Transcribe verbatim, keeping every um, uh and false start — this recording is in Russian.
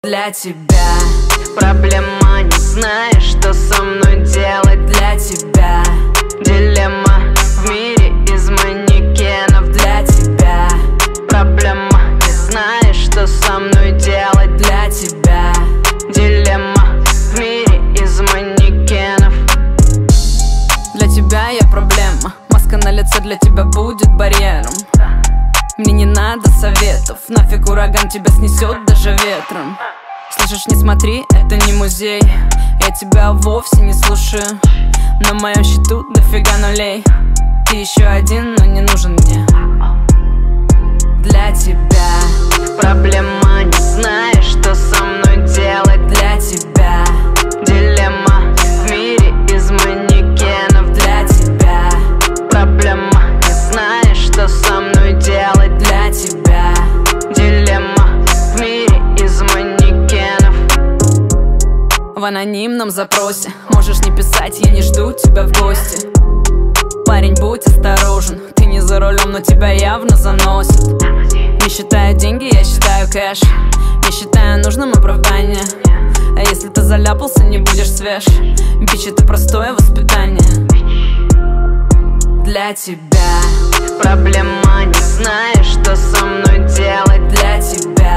Для тебя проблема, не знаешь, что со мной делать. Для тебя дилемма в мире из манекенов. Для тебя проблема, не знаешь, что со мной делать. Для тебя дилемма в мире из манекенов. Для тебя я проблема, маска на лице для тебя будет барьером. Мне не надо советов, нафиг ураган тебя снесет даже ветром. Слышишь, не смотри, это не музей. Я тебя вовсе не слушаю. На моем счету дофига нулей. Ты еще один, но не нужен мне. Для тебя проблема, не знаешь, что со мной делать. Для тебя дилемма в мире из манекенов. Для тебя проблема, не знаешь, что со мной делать. Для тебя дилемма в мире из манекенов. В анонимном запросе можешь не писать, я не жду тебя в гости. Парень, будь осторожен, ты не за рулем, но тебя явно заносит. Не считаю деньги, я считаю кэш. Не считаю нужным оправдания. А если ты заляпался, не будешь свеж. Бич, это простое воспитание. Для тебя проблема, не знаешь, что со мной делать. Для тебя